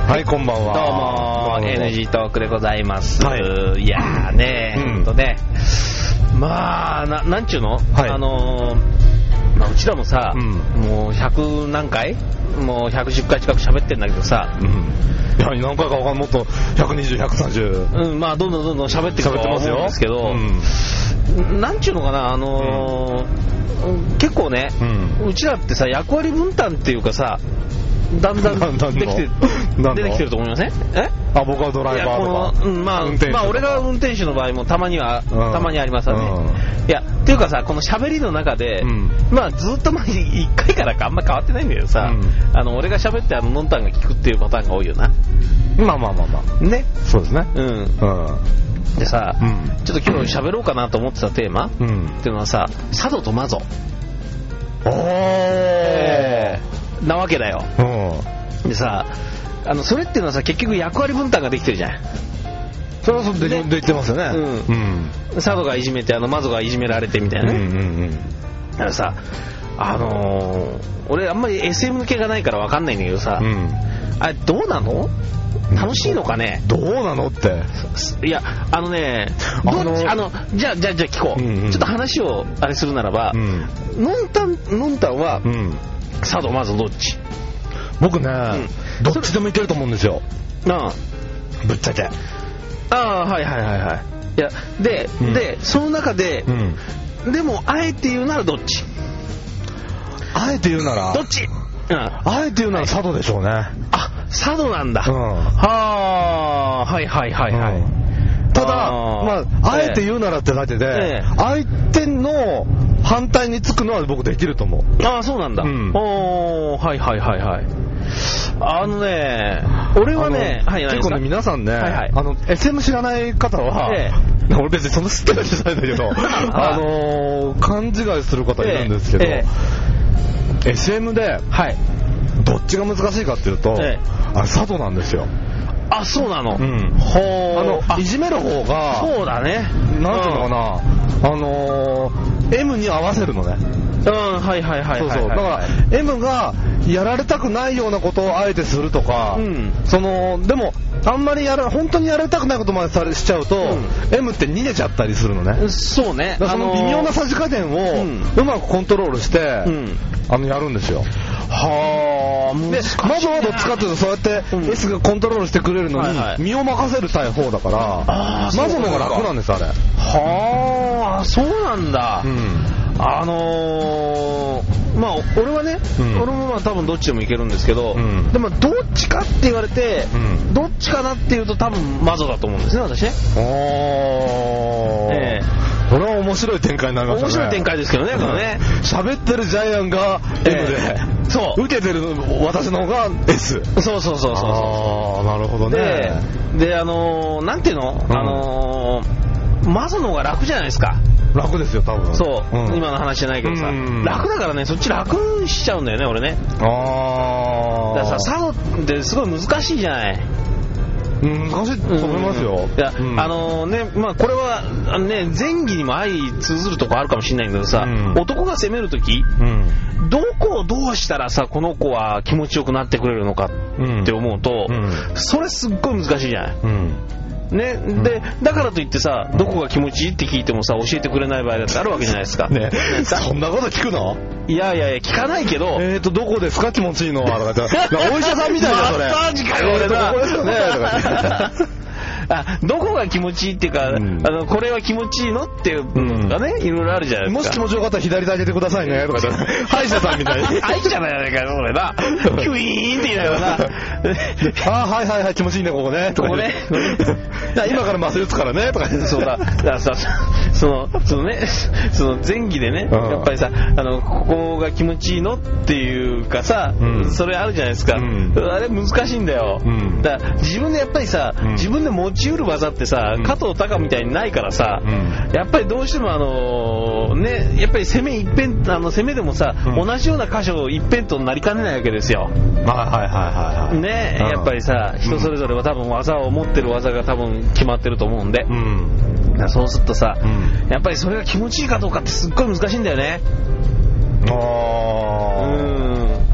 はい、こんばんは。 どうも NG トークでございます。 はい、 いやーね、ほんとね、まあなんちゅうの、 はい、 まあ、うちらもさ、もう100何回もう110回近く喋ってんだけどさ、 いや何回かわかんない、もっと120、130、 まあどんどん喋ってくると思うんですけど、なんちゅうのかな、結構ね、うちらってさ役割分担っていうかさ、だんだん出てきてると思いません？ あ、僕はドライバーとか、 まあ俺が運転手の場合もたまにありますよね。いやっていうかさ、この喋りの中で、まあずっと前に1回からかあんま変わってないんだけどさ、俺が喋ってノンタンが聞くっていうパターンが多いよな。 まあね、 そうですね。 でさ、ちょっと今日喋ろうかなと思ってたテーマっていうのはさ、佐渡とマゾなわけだよ。でさ、それっていうのはさ、結局役割分担ができてるじゃん。 それはそうできてますよね。 佐渡がいじめてマゾがいじめられてみたいなね。だからさ、俺あんまり SM 系がないから分かんないんだけどさ、あれどうなの？楽しいのかね？ どうなのって。 いやじゃあ聞こう。ちょっと話をあれするならば、ノンタンは佐渡マゾどっち？ 僕ね、どっちでもいけると思うんですよ。ぶっちゃけ。 はい。いやでその中で、でもあえて言うならどっち？ あえて言うならどっち？ あえて言うなら佐渡でしょうね。 あ、佐渡なんだ。はい。 ただ、まあ、あえて言うならってだけで、相手の反対につくのは僕できると思う。 ああ、そうなんだ。はい。俺はね、 結構ね、皆さんね、SM 知らない方は、俺別にそんな知ってるわけじゃないんだけど、勘違いする方いるんですけど、SM で、どっちが難しいかっていうと、佐渡なんですよ。 あ、そうなの。 いじめる方が、 そうだね。 なんていうのかな、M に合わせるのね。 はい。 そう。だから M がやられたくないようなことをあえてするとか、でもあんまり本当にやられたくないことまでしちゃうと、M って逃げちゃったりするのね。そうね。だからその微妙なさじ加減をうまくコントロールして、やるんですよ。で、マゾはどっちかっていうとそうやって S がコントロールしてくれるのに身を任せるたい方だから、マゾの方が楽なんです、あれ。 そうなんだ。まあ俺はね、俺もまあ多分どっちでもいけるんですけど、でもどっちかって言われて、どっちかなっていうと多分マゾだと思うんですね、私ね。 これは面白い展開になりましたね。 面白い展開ですけどね、これね。 喋ってるジャイアンが M で、受けてる私の方が S。 そう。 なるほどね。 で、なんていうの、マゾの方が楽じゃないですか。 楽ですよ、多分。 そう、今の話じゃないけどさ、楽だからね、そっち楽しちゃうんだよね、俺ね。だからさ、佐渡ってすごい難しいじゃない。 難しいと思いますよ。 いや、まあこれはね、前期にも相通ずるとこあるかもしれないんだけどさ、男が攻めるとき、どこをどうしたらさ、この子は気持ちよくなってくれるのかって思うと、それすっごい難しいじゃない。ね、でだからといってさ、どこが気持ちいいって聞いてもさ、教えてくれない場合だってあるわけじゃないですか。ね、 そんなこと聞くの？ いや聞かないけど、 どこですか気持ちいいのはとかお医者さんみたいな、それマッサージかよ俺な。 ここですよねとかどこが気持ちいいっていうか、これは気持ちいいのっていうのがね、いろいろあるじゃないですか。 もし気持ちよかったら左手上げてくださいねとか歯医者さんみたいに。 歯医者じゃないかよ俺な。キュイーンって言いながらな。 はい気持ちいいねここねとかね。今から麻酔打つからねとか。 そうだ。だからさ、その前期でね、やっぱりさ、ここが気持ちいいのっていうかさ、それあるじゃないですか。あれ難しいんだよ。だから自分でやっぱりさ、自分で持ち得る技ってさ、加藤隆みたいにないからさ、やっぱりどうしてもね、やっぱり攻めでもさ、同じような箇所一辺となりかねないわけですよ。ね、やっぱりさ、人それぞれは多分技を持ってる技が多分決まってると思うんで、そうするとさ、やっぱりそれが気持ちいいかどうかってすっごい難しいんだよね。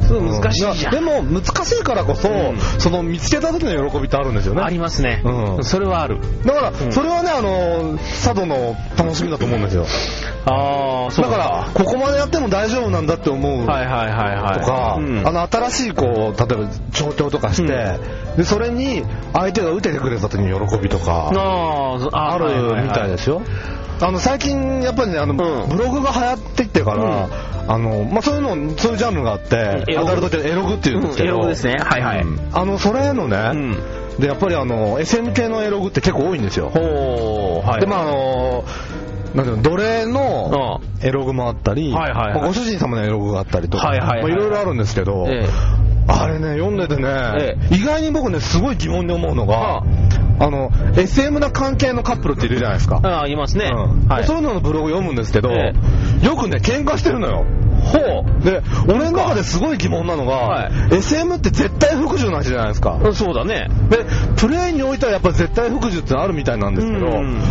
すごい難しいじゃん。 でも難しいからこそ、その見つけた時の喜びってあるんですよね。 ありますね。それはある。 だからそれはね、佐渡の楽しみだと思うんですよ。 ああ、そうだからここまでやっても大丈夫なんだって思うとか、新しいこう例えば調教とかして、でそれに相手が打ててくれた時に喜びとかあるみたいですよ。最近やっぱりね、ブログが流行ってきてから、そういうジャンルがあって、アダルト系エログっていうんですけど、 エログですね。はいはい。 それのね、でやっぱりSM 系のエログって結構多いんですよ。でなんていうの、奴隷のエログもあったり、ご主人様のエログがあったりとか、いろいろあるんですけど、あれね、読んでてね、意外に僕ね、すごい疑問に思うのが、SM な関係のカップルっているじゃないですか。 いますね。 そういうののブログ読むんですけど、よくね、喧嘩してるのよ。で、俺の中ですごい疑問なのが、SM って絶対服従なしじゃないですか。 そうだね。 で、プレイにおいてはやっぱり絶対服従ってのあるみたいなんですけど、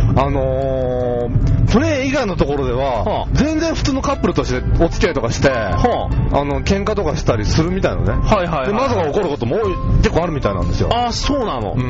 プレイ以外のところでは、全然普通のカップルとしてお付き合いとかして、喧嘩とかしたりするみたいなね。で、まさか起こることも結構あるみたいなんですよ。 あ、そうなの。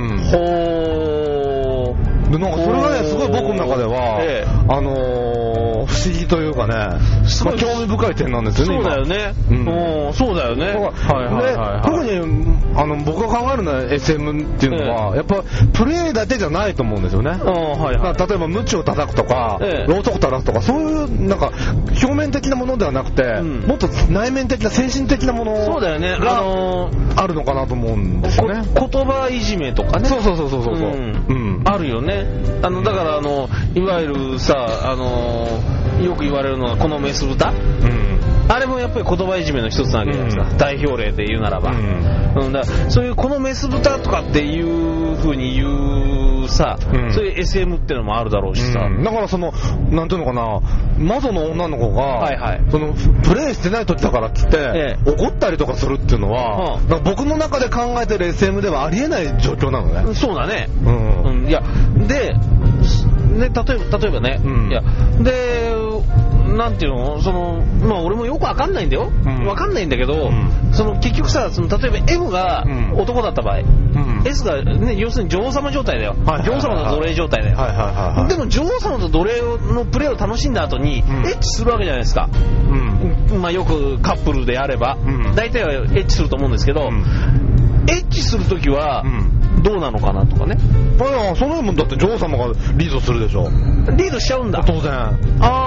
で、なんかそれがね、すごい僕の中では、不思議というかね、興味深い点なんですよね。 そうだよね。そうだよね。 特に僕が考えるのは SM っていうのは、やっぱプレイだけじゃないと思うんですよね。例えばムチを叩くとか、ろうそく垂らすとか、そういうなんか表面的なものではなくて、もっと内面的な精神的なものがあるのかなと思うんですよね。 言葉いじめとかね。 そう。 あるよね。だからいわゆるさ、よく言われるのはこのメス豚、あれもやっぱり言葉いじめの一つなわけじゃないですか。代表例で言うならば、だそういうこのメス豚とかっていう風に言うさ、そういう SM ってのもあるだろうしさ、 だからなんていうのかな、魔女の女の子が、プレイしてない時だからっつって、怒ったりとかするっていうのは、僕の中で考えてる SM ではありえない状況なのね。 そうだね。いやで例えばね、いやでなんていうの、俺もよくわかんないんだよ。わかんないんだけど、結局さ、例えば M が男だった場合、S がね、要するに女王様状態だよ。女王様の奴隷状態だよ。でも女王様と奴隷のプレーを楽しんだ後にエッチするわけじゃないですか。よくカップルであれば、大体はエッチすると思うんですけど、エッチするときはどうなのかなとかね。 その分だって女王様がリードするでしょ。 リードしちゃうんだ。 当然。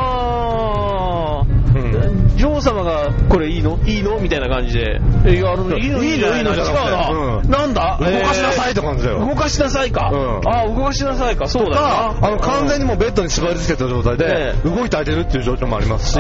女王様がこれいいのみたいな感じで、いいのじゃなくて、なんだ、 動かしなさいって感じだよ。 動かしなさいか。動かしなさいか。そうだな。 完全にもうベッドに縛り付けた状態で動いてあげるっていう状況もありますし。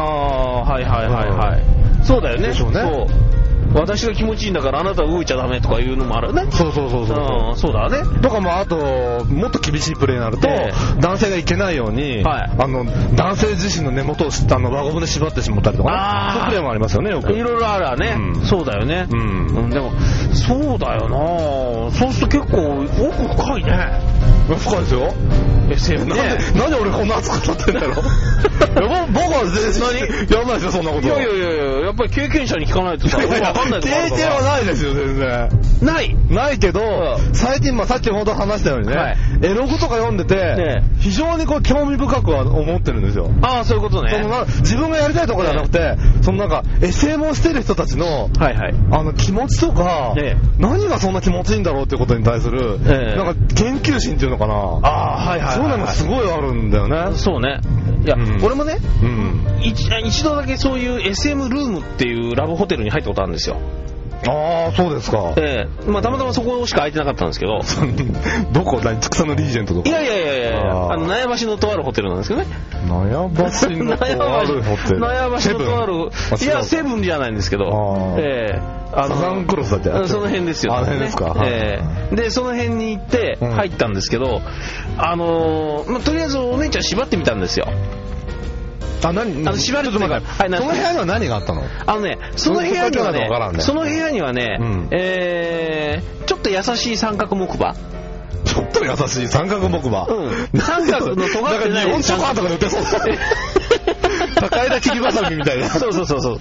そうだよね。私が気持ちいいんだからあなたは動いちゃダメとかいうのもあるね。そうだね。 とかもあともっと厳しいプレーになると、男性がいけないように、男性自身の根元を輪ゴムで縛ってしまったりとかね。そういうプレーもありますよね、よく。いろいろあるわね。そうだよね。でもそうだよな。そうすると結構奥深いね。深いですよ。なんで俺こんな熱くなってんだろ。僕は全然やんないですよ、そんなこと。いややっぱり経験者に聞かないとさ、分かんないとこあるから。経験はないですよ、全然。ないけど、最近さっきほど話したようにね、エログとか読んでて非常に興味深くは思ってるんですよ。そういうことね。自分がやりたいところじゃなくて、SM をしてる人たちの気持ちとか、何がそんな気持ちいいんだろうっていうことに対する研究心っていうのかな。そういうのがすごいあるんだよね。そうね。いや、俺もね、一度だけそういう SM ルームっていうラブホテルに入ったことあるんですよ。そうですか。たまたまそこしか空いてなかったんですけど。どこ？つくさのリージェントとか？いや納屋橋のとあるホテルなんですけどね。納屋橋のとあるホテル。納屋橋のとある。いや、セブンじゃないんですけど。サザンクロスだって。その辺ですよ。あの辺ですか。でその辺に行って入ったんですけど、とりあえずお姉ちゃん縛ってみたんですよ。縛るとその部屋には何があったの？その部屋にはね、ちょっと優しい三角木馬。ちょっと優しい三角木馬。三角の尖ってない。日本チョコとかで売ってそうだ。 高枝切りばさみみたいな。 そう。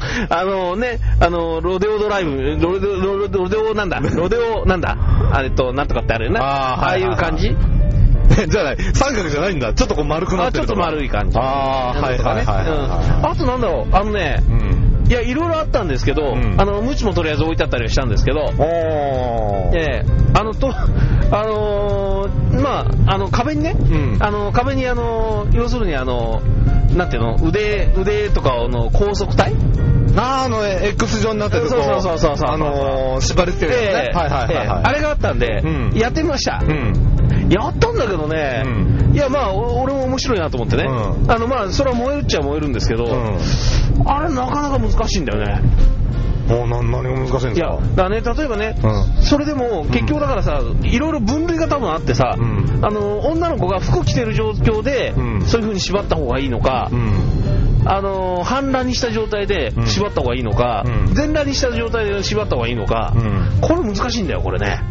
ロデオドライブ、ロデオなんだ、なんとかってあるよな。ああいう感じじゃない、三角じゃないんだ。ちょっとこう丸くなってるとか。 ちょっと丸い感じ。 あとなんだろう、いや、いろいろあったんですけど、ムチもとりあえず置いてあったりはしたんですけど、壁にね、壁に要するになんていうの、腕とかの高速体 X 状になってる。 そう。 縛り付けるやつね。 あれがあったんで、やってみました。やったんだけどね、いや、俺も面白いなと思ってね。それは燃えるっちゃ燃えるんですけど、あれなかなか難しいんだよね。 何が難しいんですか？ いや、だからね、例えばね、それでも結局だからさ、いろいろ分類が多分あってさ、女の子が服着てる状況で、そういう風に縛った方がいいのか、半裸にした状態で縛った方がいいのか、全裸にした状態で縛った方がいいのか、これ難しいんだよ、これね。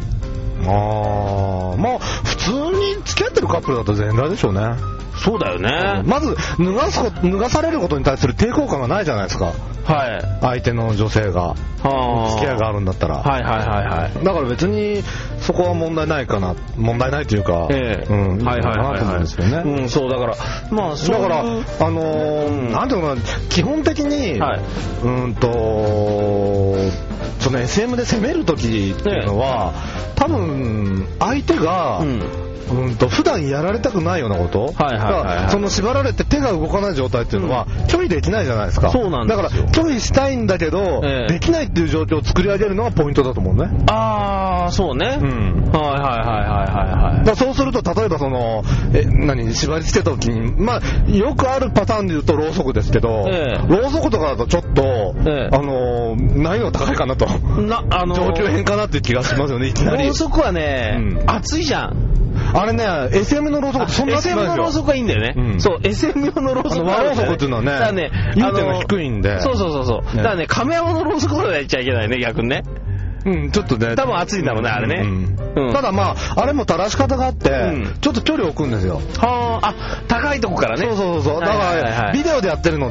普通に付き合ってるカップルだと全裸でしょうね。 そうだよね。 まず脱がされることに対する抵抗感がないじゃないですか。相手の女性が付き合いがあるんだったら。だから別にそこは問題ないというか、いいかなと思うんですよね。 そうだからなんていうのかな、 基本的にその SM で攻める時っていうのは、多分相手が普段やられたくないようなこと、その縛られて手が動かない状態っていうのは拒否できないじゃないですか。 そうなんですよ。 だから拒否したいんだけど、できないっていう状況を作り上げるのがポイントだと思うね。 そうね。 そうすると、例えば縛り付けた時に、よくあるパターンで言うとろうそくですけど、ろうそくとかだとちょっと難易度高いかなと、状況変かなっていう気がしますよね。いきなりろうそくはね、熱いじゃん。 あれね、SM のろうそくってそんな熱くないですよ。 SM のろうそくはいいんだよね。そう、SM 用のろうそく。 和ろうそくっていうのはね、融点が低いんで。 そう。だからね、亀山のろうそくまでやっちゃいけないね、逆にね。 ちょっとね。 多分熱いんだろうね、あれね。 ただあれも垂らし方があって、ちょっと距離を置くんですよ。 高いとこからね。 そう。だから、ビデオでやってるのって、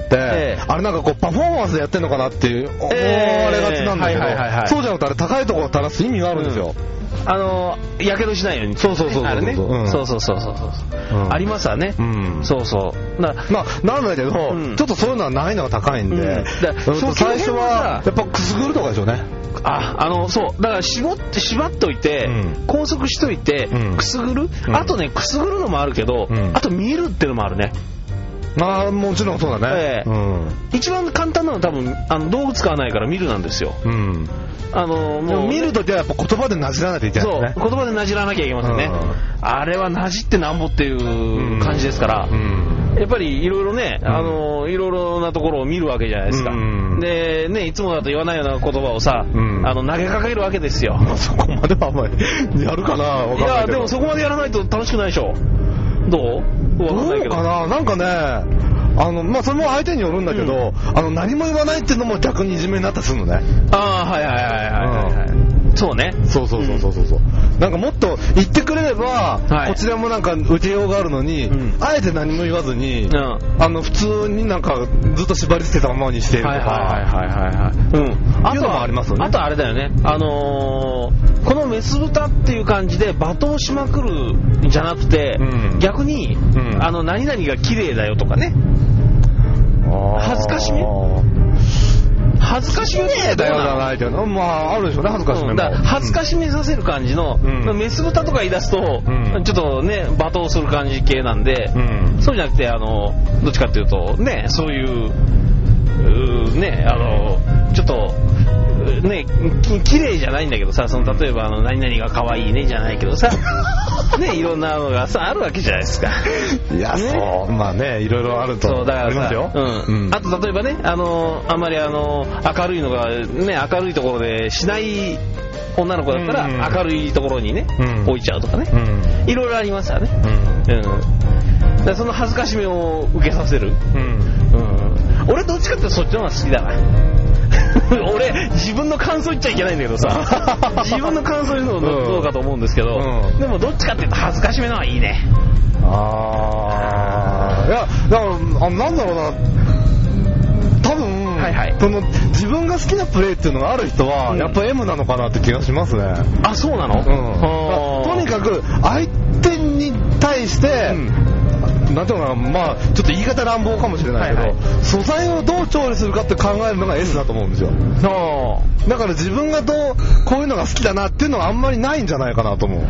あれなんかこう、パフォーマンスでやってるのかなっていう、思われがちなんだけど、そうじゃなくて、あれ高いところを垂らす意味があるんですよ。 やけどしないように。そう。あれね。そう。ありますわね。そう。 なんだけど、ちょっとそういうのは難易度が高いんで、最初は、やっぱくすぐるとかでしょうね。 そう。だから縛っといて、拘束しといて、くすぐる。あとね、くすぐるのもあるけど、あと見るってのもあるね。 もちろんそうだね。 一番簡単なのは多分道具使わないから見るなんですよ。 もう見るときはやっぱ言葉でなじらないといけないですね。 そう、言葉でなじらなきゃいけませんね。あれはなじってなんぼっていう感じですから、やっぱりいろいろね、いろいろなところを見るわけじゃないですか。でね、いつもだと言わないような言葉をさ、投げかけるわけですよ。 そこまではあんまりやるかな、わかんないけど。いや、 でもそこまでやらないと楽しくないでしょ。どうかな、なんかね、それも相手によるんだけど、何も言わないっていうのも逆にいじめになったりするのね。 そうね。 そう。なんかもっと言ってくれれば、こちらもなんか受けようがあるのに、あえて何も言わずに、普通になんかずっと縛り付けたままにしているとか。あともありますよね。 あとあれだよね。このメス豚っていう感じで罵倒しまくるんじゃなくて、逆に、何々が綺麗だよとかね。恥ずかしめだよじゃないけど、あるでしょうね、恥ずかしめも。 恥ずかしめさせる感じの、メス豚とか言い出すと、ちょっとね、罵倒する感じ系なんで、そうじゃなくて、どっちかっていうと、ね、そういう、ね、ちょっと、ね、綺麗じゃないんだけどさ、例えば何々が可愛いねじゃないけどさ、ね、いろんなのがさあるわけじゃないですか。 いや、そういろいろあるとありますよ。 あと例えばね、あんまり明るいのがね、明るいところでしない女の子だったら明るいところにね、置いちゃうとかね、いろいろありますよね。その恥ずかしめを受けさせる。俺どっちかってそっちの方が好きだな。俺自分の感想言っちゃいけないんだけどさ、自分の感想言うのどうかと思うんですけど、でもどっちかっていうと恥ずかしめの方がいいね。 いや、だからなんだろうな、 その自分が好きなプレーっていうのがある人はやっぱ M なのかなって気がしますね。 あ、そうなの？ とにかく相手に対して、なんていうのかな、まあちょっと言い方乱暴かもしれないけど、素材をどう調理するかって考えるのが S だと思うんですよ。だから自分がこういうのが好きだなっていうのはあんまりないんじゃないかなと思う。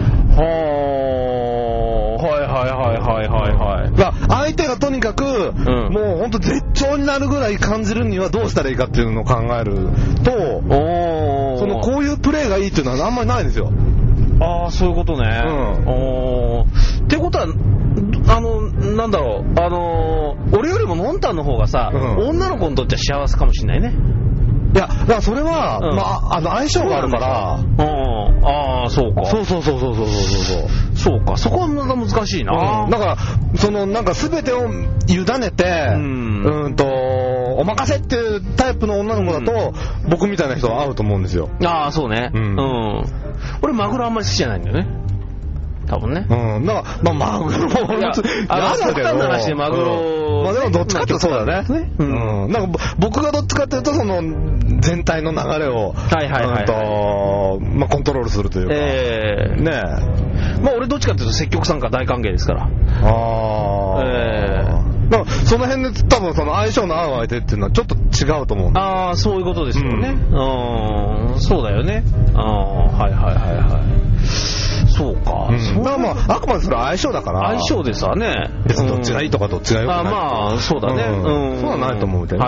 相手がとにかく、もう本当絶頂になるぐらい感じるにはどうしたらいいかっていうのを考えると、こういうプレーがいいっていうのはあんまりないんですよ。 ああ、そういうことね。ってことは、なんだろう、俺よりものんたんの方がさ、女の子にとっては幸せかもしれないね。 いや、だからそれは、相性があるから。 ああ、そうか。 そう。 そうか、そこはまた難しいな。 だから、なんか全てを委ねて、お任せっていうタイプの女の子だと、僕みたいな人は合うと思うんですよ。 ああ、そうね。俺、マグロあんまり好きじゃないんだよね。多分ね。 だから、マグロも、 極端な話でマグロ。 でもどっちかっていうとそうだね。なんか僕がどっちかっていうと、その全体の流れを、コントロールするというか。 まあ俺どっちかっていうと積極参加大歓迎ですから。 その辺で多分その相性の合う相手っていうのはちょっと違うと思う。 ああ、そういうことですよね。そうだよね。そうか。 まああくまでそれは相性だから。 相性ですわね。 別にどっちがいいとかどっちが良くないとか。 まあそうだね。 そうはないと思うけど。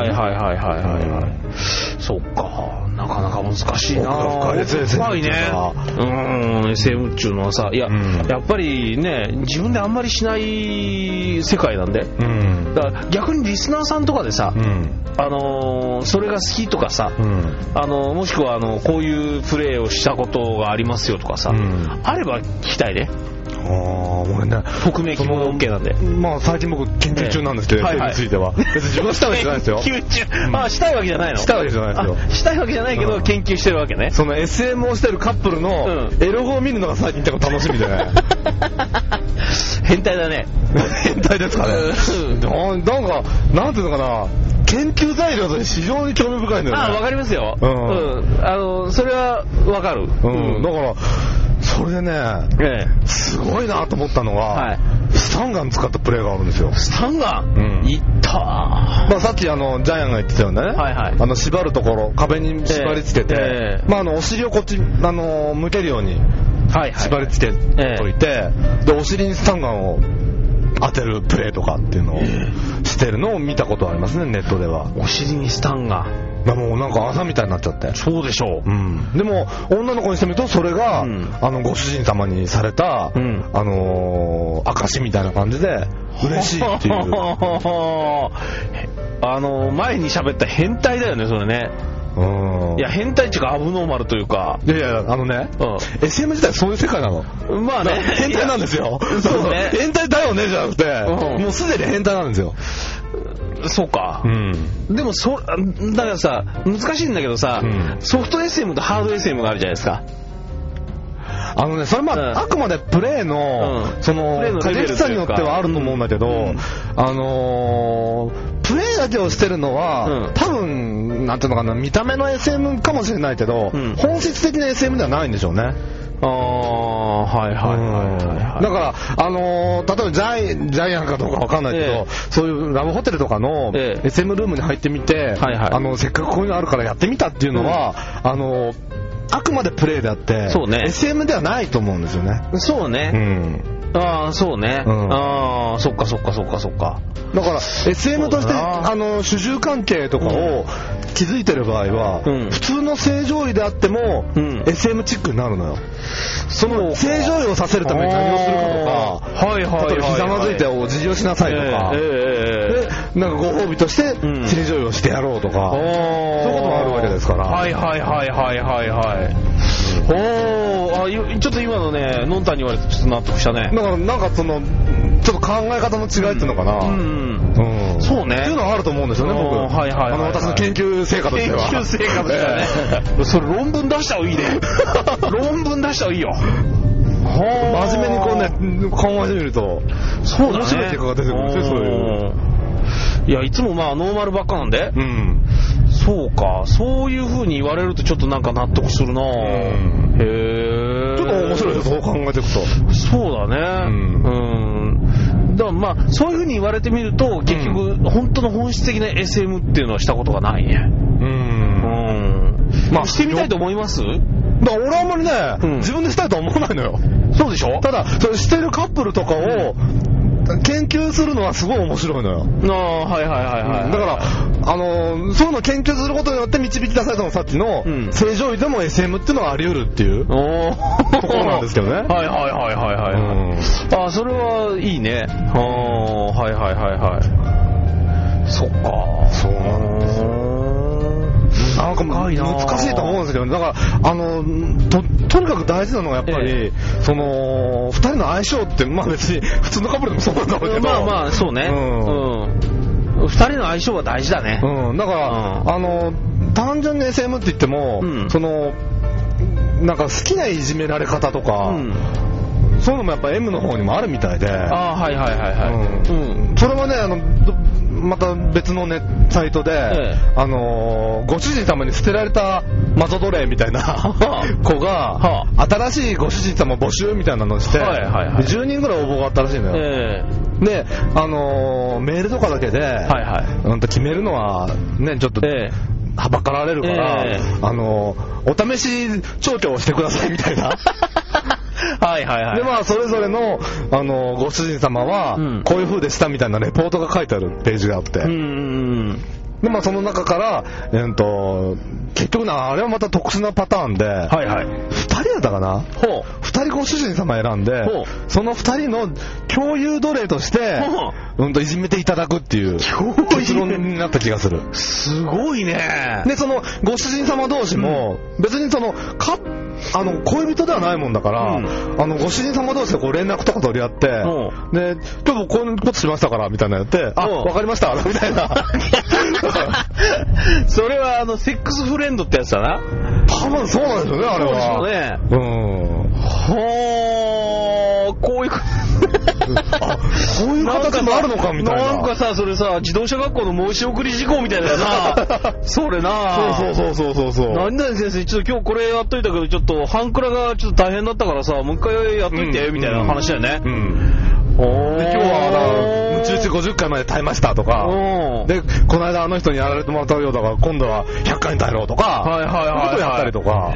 そうか。なかなか難しいな。 深いね。SM っていうのはさ、いや、やっぱりね、自分であんまりしない世界なんで。だから逆にリスナーさんとかでさ、それが好きとかさ、もしくはこういうプレーをしたことがありますよとかさ、あれば聞きたいね。 俺ね、 匿名希望 OK なんで。 まあ最近僕研究中なんですけど、それについては。別に自分がしたわけじゃないですよ。 研究中。したいわけじゃないの？ したいわけじゃないですよ。 したいわけじゃないけど研究してるわけね。 その SM をしてるカップルのエロ語を見るのが最近結構楽しみでね。 変態だね。 変態ですかね。なんか、なんていうのかな。研究材料として非常に興味深いんだよね。 わかりますよ。それはわかる。 だから、それでね、すごいなと思ったのは、スタンガン使ったプレーがあるんですよ。 スタンガン？いったー。 さっきジャイアンが言ってたよね。縛るところ、壁に縛り付けて、お尻をこっち、向けるように縛り付けといて、で、お尻にスタンガンを当てるプレーとかっていうのをしてるのを見たことありますね、ネットでは。 お尻にスタンガン。 もうなんか朝みたいになっちゃって。 そうでしょう。でも女の子にしてみるとそれが、ご主人様にされた、証みたいな感じで嬉しいっていう。 前に喋った変態だよね、それね。いや、変態っていうかアブノーマルというか。 いや、SM 自体そういう世界なの。 まあね。 変態なんですよ。そうね。変態だよねじゃなくて、もうすでに変態なんですよ。 そうか。でもだからさ、難しいんだけどさ、ソフト SM とハード SM があるじゃないですか。それあくまでプレーの、過激さによってはあると思うんだけど、プレーだけをしてるのは、多分、なんていうのかな、見た目の SM かもしれないけど、本質的な SM ではないんでしょうね。だから、例えばジャイアンかどうかわかんないけど、そういうラブホテルとかの SM ルームに入ってみて、せっかくこういうのあるからやってみたっていうのは、あくまでプレイであって、SM ではないと思うんですよね。そうね。そうね。そっか。 だから SM として主従関係とかを築いてる場合は、普通の正常位であっても SM チックになるのよ。その正常位をさせるために何をするかとか、例えばひざまずいてお辞儀をしなさいとか、でなんかご褒美として正常位をしてやろうとか、そういうこともあるわけですから。 ちょっと今のね、のんたんに言われてちょっと納得したね。 だからなんかちょっと考え方の違いっていうのかな。 そうね。 っていうのはあると思うんですよね、僕。私の研究成果としては。 研究成果としてはね。それ論文出した方がいいね。論文出した方がいいよ。 真面目にこうね、考えてみると、そうだね。面白い結果が出てくるんですよ、そういう。 いや、いつもノーマルばっかなんで。 そうか、そういう風に言われるとちょっとなんか納得するな。へえ。 ちょっと面白いです、そう考えていくと。 そうだね。だからまあそういう風に言われてみると結局本当の本質的な SM っていうのはしたことがないね。まあしてみたいと思います？ だから俺はあんまりね、自分でしたいとは思わないのよ。 そうでしょ？ ただそれしてるカップルとかを研究するのはすごい面白いのよ。 はいはいはいはい。 だからそういうのを研究することによって導き出されたのさっきの正常位でも SM っていうのはあり得るっていうところなんですけどね。 はいはいはいはいはい。あ、それはいいね。はいはいはいはい。そっか。そうなんですよ。なんか難しいと思うんですけど、だからとにかく大事なのがやっぱり、その2人の相性って、まあ別に普通のカップルでもそうなんだろうけど、 まあまあそうね、2人の相性は大事だね。 だから単純に SM って言っても、そのなんか好きないじめられ方とか、そういうのもやっぱ M の方にもあるみたいで、 はいはいはいはい。 それはねまた別のサイトで、ご主人様に捨てられたマゾ奴隷みたいな子が、新しいご主人様募集みたいなのをして、10人ぐらい応募があったらしいのよ。で、メールとかだけで、決めるのはね、ちょっと、はばかられるから、お試し調教をしてくださいみたいな。 はいはいはい。 でまあそれぞれのご主人様はこういう風でしたみたいなレポートが書いてあるページがあって、でまあその中から結局あれはまた特殊なパターンで、2人だったかな、2人ご主人様選んで、その2人の共有奴隷としていじめていただくっていう結論になった気がする。 すごいね。 でそのご主人様同士も別にその恋人ではないもんだから、ご主人様同士でこう連絡とか取り合って、で今日こういうことしましたからみたいなのやって、わかりましたみたいな。 それはセックスフレンドってやつだな。 多分そうなんですよね、あれは。 そうね。こういういう形もあるのかみたいな。 なんかさ、それさ、自動車学校の申し送り事項みたいだよな。それな。 そう。 何々先生、ちょっと今日これやっといたけど、ちょっと半クラがちょっと大変だったからさ、もう一回やっといてみたいな話だよね。で今日はむち打ち50回まで耐えましたとか、でこの間あの人にやられてもらったようだから今度は100回に耐えろとか、そういうことやったりとか、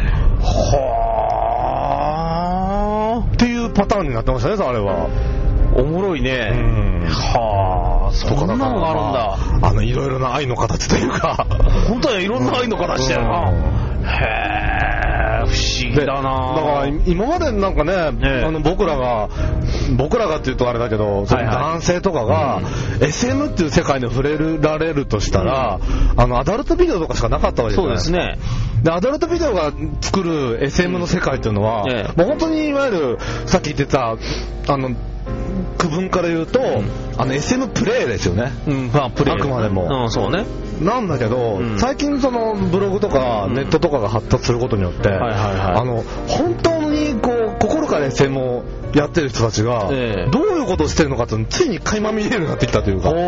っていうパターンになってましたね、あれは。 おもろいね。そんなのがあるんだ。 いろいろな愛の形というか、 本当にいろんな愛の形だよな。へー、不思議だな。 だから今までなんかね、僕らがって言うとあれだけど、男性とかが SM っていう世界に触れられるとしたら、アダルトビデオとかしかなかったわけですよね。 そうですね。 でアダルトビデオが作る SM の世界っていうのは、もう本当にいわゆるさっき言ってた区分から言うと、SM プレイですよね。あくまでも。 そうね。 なんだけど、最近そのブログとかネットとかが発達することによって、本当にこう心から SM をやってる人たちが、どういうことをしてるのかってついに垣間見れるようになってきたというか。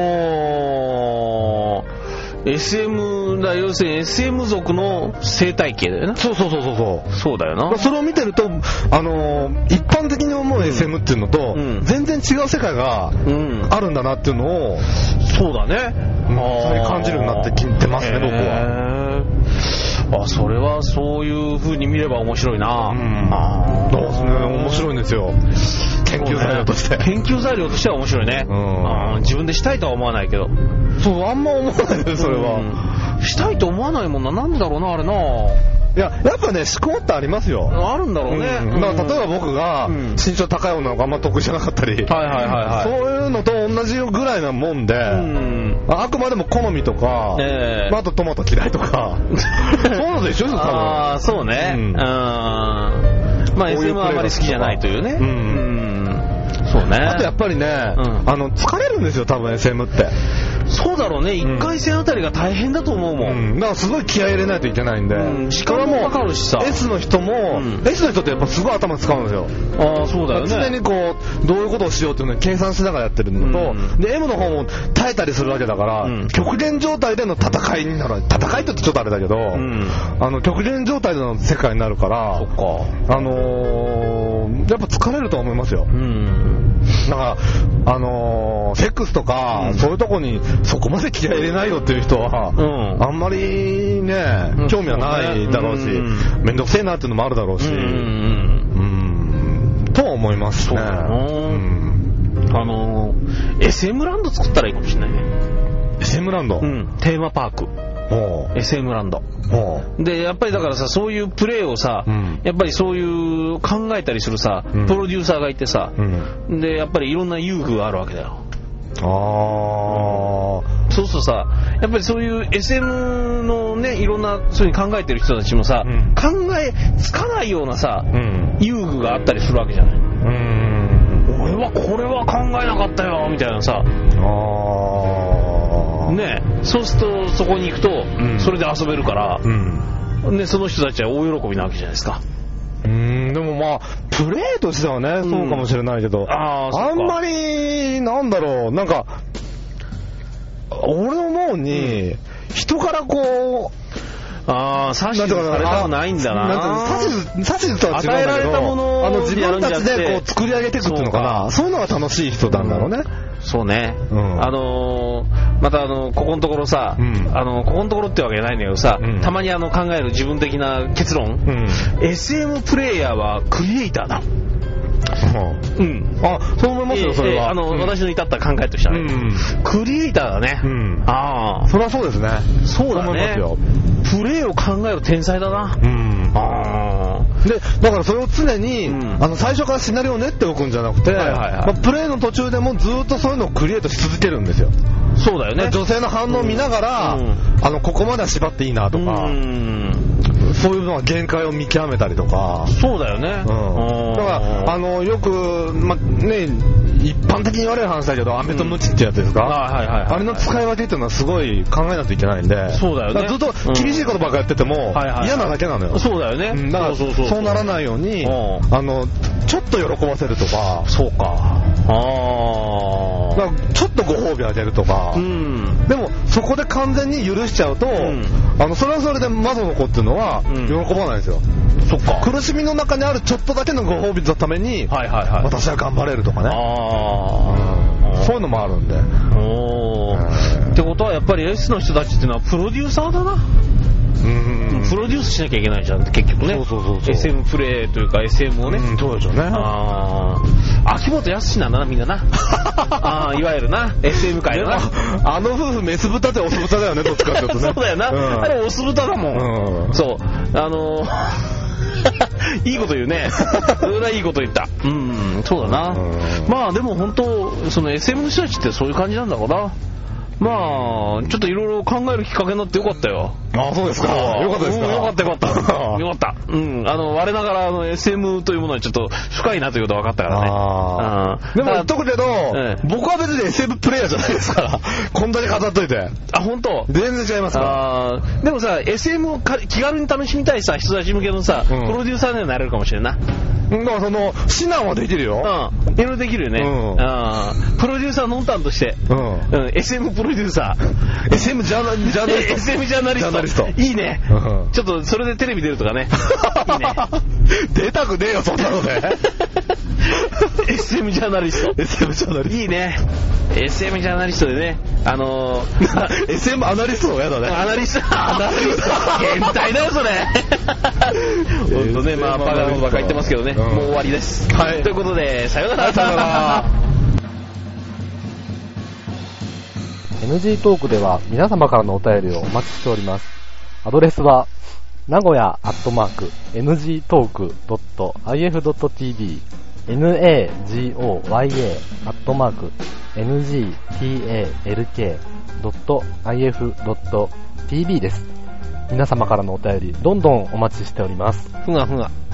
SM だ、要するに SM 族の生態系だよな。 そうそうだよな。 それを見てると一般的に思う SM っていうのと、全然違う世界があるんだなっていうのを、 そうだね、 感じるようになってきてますね、僕は。 それはそういう風に見れば面白いな。 面白いんですよ、研究材料として。 研究材料としては面白いね。自分でしたいとは思わないけど。 あんま思わないです、それは。 したいと思わないもんな。なんだろうな、あれな。 やっぱね、思考ってありますよ。 あるんだろうね。 だから例えば僕が身長高い女の子あんま得意じゃなかったり、そういうのと同じぐらいなもんで、あくまでも好みとか、あとトマト嫌いとか、そういうのと一緒ですよ、多分。 そうね。まあ SM はあまり好きじゃないというね。そうね。 あとやっぱりね、疲れるんですよ、多分 SM って。 そうだろうね、1回戦あたりが大変だと思うもん。 だからすごい気合い入れないといけないんで、 時間もかかるしさ。 S の人も、S の人ってやっぱすごい頭使うんですよ。 ああ、そうだよね。 常にこう、どういうことをしようっていうのを計算しながらやってるのと、で、M の方も耐えたりするわけだから、極限状態での戦いになる。戦いって言うとちょっとあれだけど、極限状態での世界になるから、 そっか。 やっぱ疲れると思いますよ。だから、セックスとか、そういうとこにそこまで気合い入れないよっていう人は、あんまりね、興味はないだろうし、めんどくせえなっていうのもあるだろうし、とは思いますね。 SM ランド作ったらいいかもしれないね。 SM ランド？ テーマパーク。SM ランド。で、やっぱりだからさ、そういうプレーをさ、やっぱりそういう考えたりするさ、プロデューサーがいてさ、で、やっぱりいろんな遊具があるわけだよ。そうするとさ、やっぱりそういう SM のね、いろんなそういう考えてる人たちもさ、考えつかないようなさ、遊具があったりするわけじゃない。俺はこれは考えなかったよみたいなさ。ね、そうするとそこに行くと、それで遊べるから、でその人たちは大喜びなわけじゃないですか。 でもまあプレーとしてはね、そうかもしれないけど、あんまりなんだろう、なんか俺思うに、人からこう指図されたくないんだな。 指図とは違うんだけど、与えられたものを自分たちでこう作り上げていくっていうのかな、そういうのが楽しい人なんだろうね。 そうね。またここのところさ、ここのところってわけじゃないんだけどさ、たまに考える自分的な結論、SM プレイヤーはクリエイターだ。そう思いますよ、それは。私の至った考えとしてはね、クリエイターだね。 それはそうですね。 そうだね。プレイを考える天才だな。 で、だからそれを常に、最初からシナリオを練っておくんじゃなくて、プレイの途中でもずっとそういうのをクリエイトし続けるんですよ。 そうだよね。 女性の反応を見ながら、ここまでは縛っていいなとか、そういうのは限界を見極めたりとか。 そうだよね。だからよくね、一般的に言われる話だけど、飴とムチってやつですか、あれの使い分けっていうのはすごい考えないといけないんで。 そうだよね。 ずっと厳しいことばっかやってても嫌なだけなのよ。 そうだよね。 だからそうならないように、ちょっと喜ばせるとか。 そうか。 だからちょっとご褒美あげるとか。でもそこで完全に許しちゃうと、それはそれでマゾの子っていうのは喜ばないですよ。 そっか。 苦しみの中にあるちょっとだけのご褒美のために、私は頑張れるとかね。そういうのもあるんで。 ってことはやっぱり S の人たちっていうのはプロデューサーだな。プロデュースしなきゃいけないじゃん、結局ね。SM プレイというか SM をね。 そうでしょうね。 秋元康なんだな、みんなな。いわゆるな、SM 界のな。 夫婦メス豚でオス豚だよね、どっちかっていうとね。 そうだよな。あれオス豚だもん。そう。いいこと言うね。それはいいこと言った。そうだな。まあでも本当、その SM の人たちってそういう感じなんだろうな。まあちょっといろいろ考えるきっかけになってよかったよ。 そうですか。よかったですか。 よかったよかった。よかった。我ながらSM というものはちょっと深いなということが分かったからね。 でも言っとくけど、僕は別に SM プレイヤーじゃないですから。こんだけ飾っといて。 本当？ 全然違いますから。 でもさ、SM を気軽に楽しみたいさ人たち向けのさ、プロデューサーにはなれるかもしれんな。 だからその指南はできるよ。 いろいろできるよね。プロデューサーノンタンとして、SM プロデューサー、 SM ジャーナリスト、 SM ジャーナリスト、いいね。ちょっとそれでテレビ出るとかね。いいね。 出たくねえよそんなので。 SM ジャーナリスト、 SM ジャーナリスト、 いいね。SM ジャーナリストでね、 SM アナリストはやだね。 アナリスト変態だよそれ。ほんとね、まあバカなことばっか言ってますけどね、もう終わりです。ということで、さよなら。 さよなら。 NG トークでは皆様からのお便りをお待ちしております。アドレスは名古屋@ngtalk.if.tv nagoya@ngtalk.if.tv です。皆様からのお便りどんどんお待ちしております。 ふがふが。